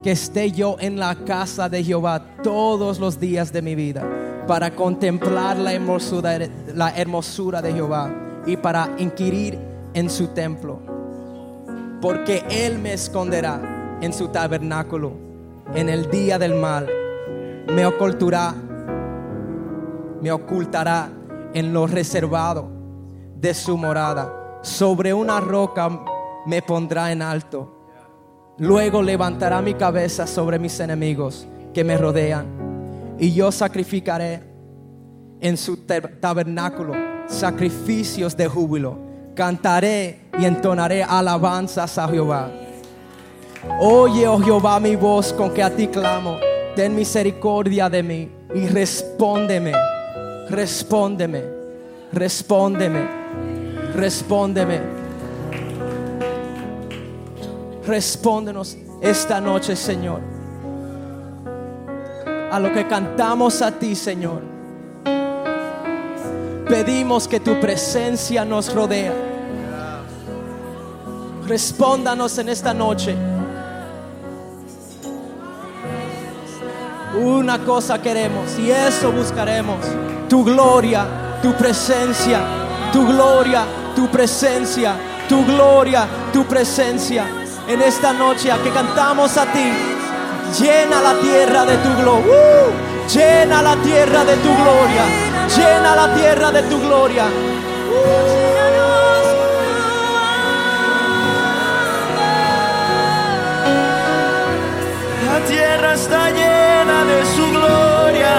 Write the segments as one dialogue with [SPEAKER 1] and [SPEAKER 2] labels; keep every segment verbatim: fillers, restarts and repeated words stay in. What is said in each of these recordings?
[SPEAKER 1] que esté yo en la casa de Jehová todos los días de mi vida, para contemplar la hermosura, la hermosura de Jehová y para inquirir en su templo. Porque Él me esconderá en su tabernáculo en el día del mal, me ocultará, me ocultará en lo reservado de su morada. Sobre una roca me pondrá en alto. Luego levantará mi cabeza sobre mis enemigos que me rodean, y yo sacrificaré en su tabernáculo sacrificios de júbilo. Cantaré y entonaré alabanzas a Jehová. Oye, oh Jehová, mi voz con que a ti clamo. Ten misericordia de mí y respóndeme. Respóndeme. Respóndeme. Respóndeme. Respóndenos esta noche, Señor, a lo que cantamos a ti, Señor. Pedimos que tu presencia nos rodea. Respóndanos en esta noche. Una cosa queremos y eso buscaremos: tu gloria, tu presencia, tu gloria, tu presencia, tu gloria, tu presencia. En esta noche a que cantamos a ti, llena la tierra de tu gloria. Uh, llena la tierra de tu gloria. Llena la tierra de tu gloria. Uh.
[SPEAKER 2] La tierra está llena de su gloria.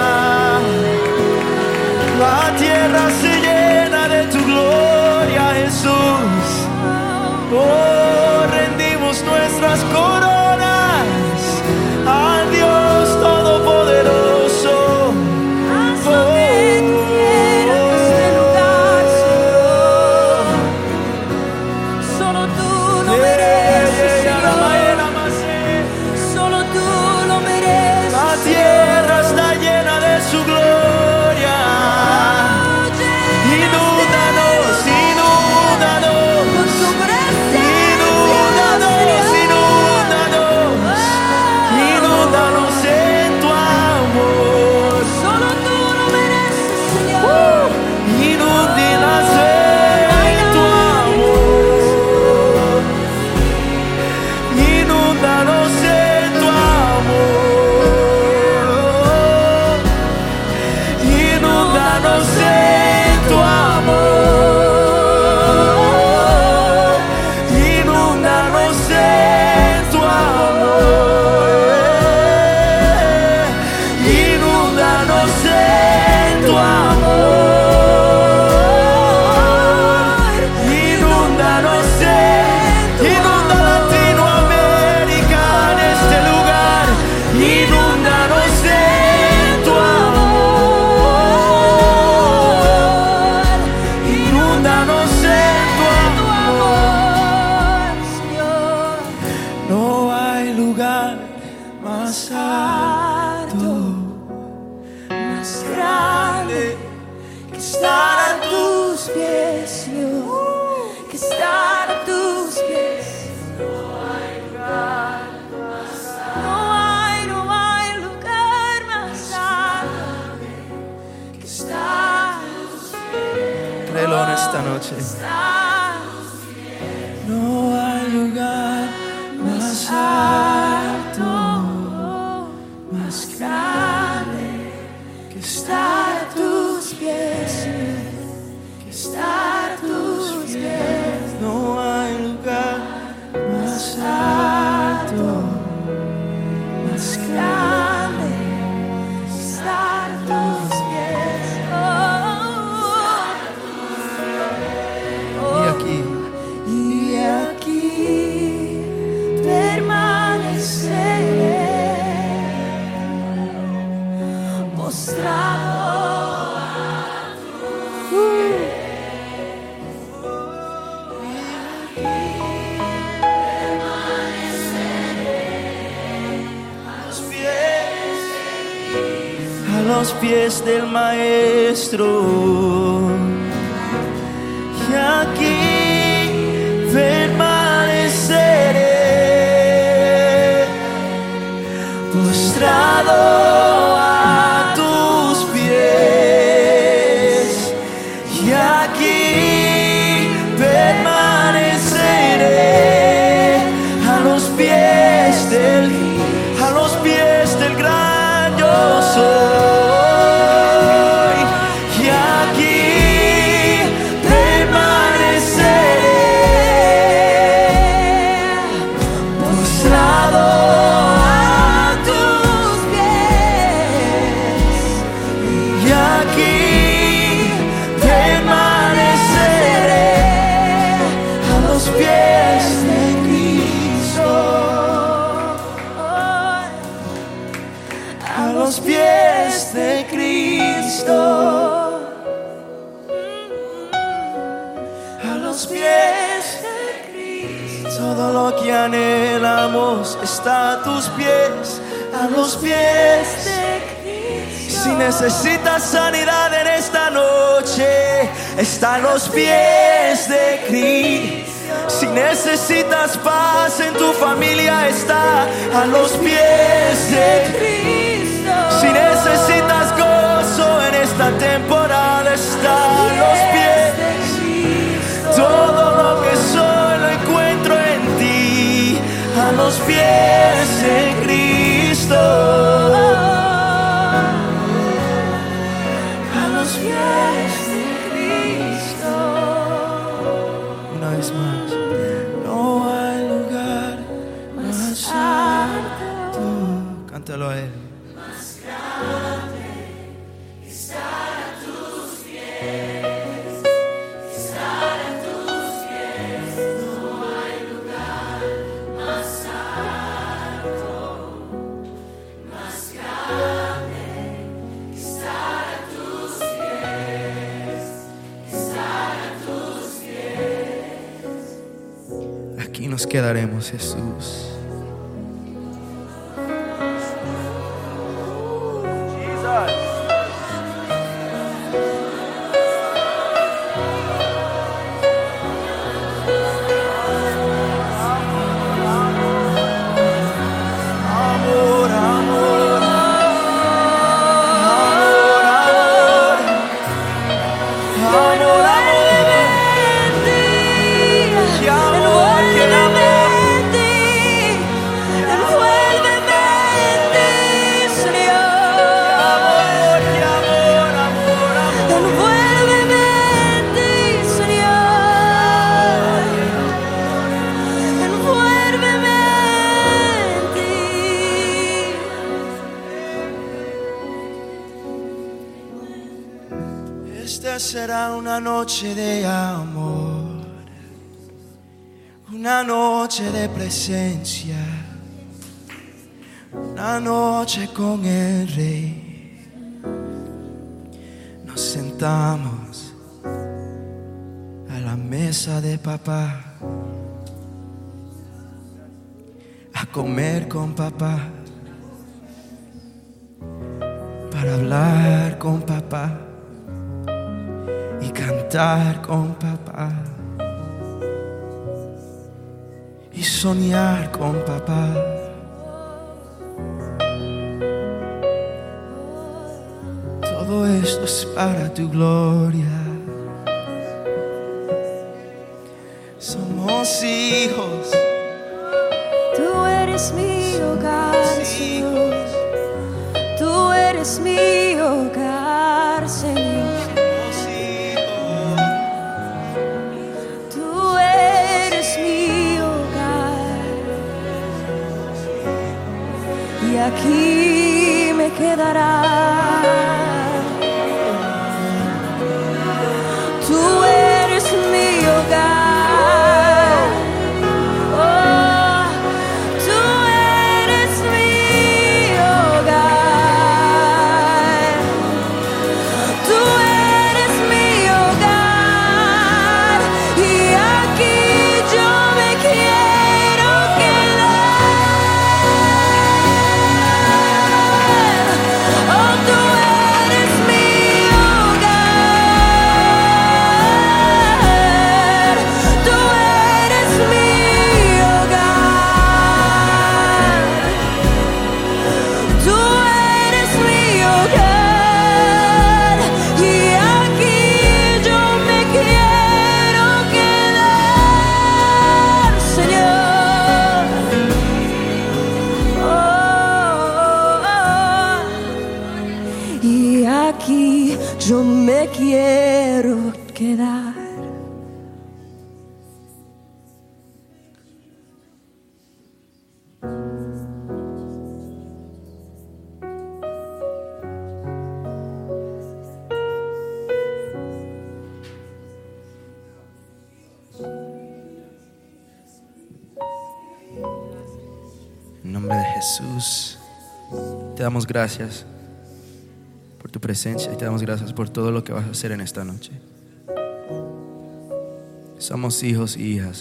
[SPEAKER 2] La tierra se llena de tu gloria, Jesús. Oh, rendimos nuestras coronas al Dios Todopoderoso.
[SPEAKER 3] Hazme tu quiera en este lugar, Señor. Solo tú lo mereces, Señor. Solo tú lo mereces.
[SPEAKER 2] La tierra está llena de su gloria. Inúndanos, inúndanos.
[SPEAKER 3] Con tu presencia,
[SPEAKER 2] Inúndanos, inúndanos, inúndanos en tu amor.
[SPEAKER 3] solo tú lo mereces, Señor.
[SPEAKER 2] Inúndanos en tu amor. Inúndanos en tu amor. Inúndanos en tu amor. Inúndanos en tu amor. Inúndanos en tu amor. Inúndanos en inunda Latinoamérica en este lugar. Inúndanos en tu amor. Inúndanos en tu amor.
[SPEAKER 3] Señor.
[SPEAKER 2] No hay lugar más alto,
[SPEAKER 3] Más grande que estar a tus pies, Señor, que estar a tus pies. No hay lugar más alto. No hay, no hay lugar más alto que estar a tus pies.
[SPEAKER 2] Créelo en esta noche.
[SPEAKER 3] Estar a tus pies.
[SPEAKER 2] No hay lugar más alto,
[SPEAKER 3] Más grande que estar a tus pies, Señor, que estar a tus pies.
[SPEAKER 2] no hay lugar más alto,
[SPEAKER 3] Más grande que estar a tus pies. Oh,
[SPEAKER 2] y aquí
[SPEAKER 3] y aquí permaneceré postrado.
[SPEAKER 2] los pies, a los pies del Maestro. Y aquí permaneceré postrado a tus pies, y aquí permaneceré a los pies del, a los pies del gran yo soy, y aquí permaneceré postrado a tus pies, y aquí permaneceré a los pies de Cristo, a los pies de Cristo, a los pies de Cristo. Todo lo que anhelamos está a tus pies, a los pies de Cristo. Si necesitas sanidad en esta noche, está a los pies de Cristo. Si necesitas paz en tu familia, está a los pies de Cristo. Si necesitas gozo en esta temporada, está a los pies de Cristo. Todo lo que soy lo encuentro en ti, a los pies de Cristo. A los pies de Cristo. Una vez más. No hay lugar más alto. Cántalo a él. Más grande, estar a tus pies, estar a tus pies. No hay lugar más alto, más grande, estar a tus pies, estar a tus pies. Aquí nos quedaremos, Jesús. Amor, amor, amor, amor, amor, Esta será una noche de amor, una noche de presencia, una noche con el Rey. Nos sentamos a la mesa de papá, a comer con papá, para hablar con papá y cantar con papá y soñar con papá. Todo esto es para tu gloria. Somos hijos.
[SPEAKER 3] Tú eres mi hogar, Señor. Tú eres mi hogar, Señor. Tú eres mi hogar. Y aquí me quedará. Tú eres mi hogar. Tú yo me quiero quedar.
[SPEAKER 2] En nombre de Jesús, te damos gracias por tu presencia y te damos gracias por todo lo que vas a hacer en esta noche. Somos hijos y hijas.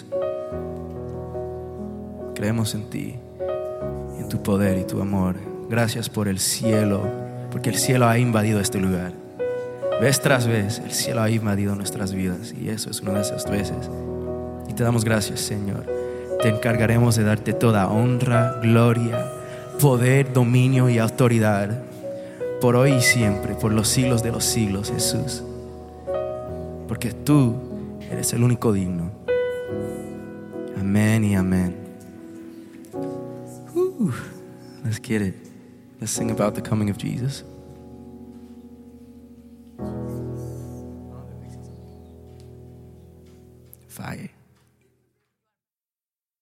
[SPEAKER 2] Creemos en ti, en tu poder y tu amor. Gracias por el cielo, porque el cielo ha invadido este lugar. Vez tras vez, el cielo ha invadido nuestras vidas y eso es una de esas veces. Y te damos gracias, Señor. Te encargaremos de darte toda honra, gloria, poder, dominio y autoridad por hoy y siempre, por los siglos de los siglos, Jesús. Porque tú eres el único digno. Amén y amén. Uh, let's get it. Let's sing about the coming of Jesus. Fire.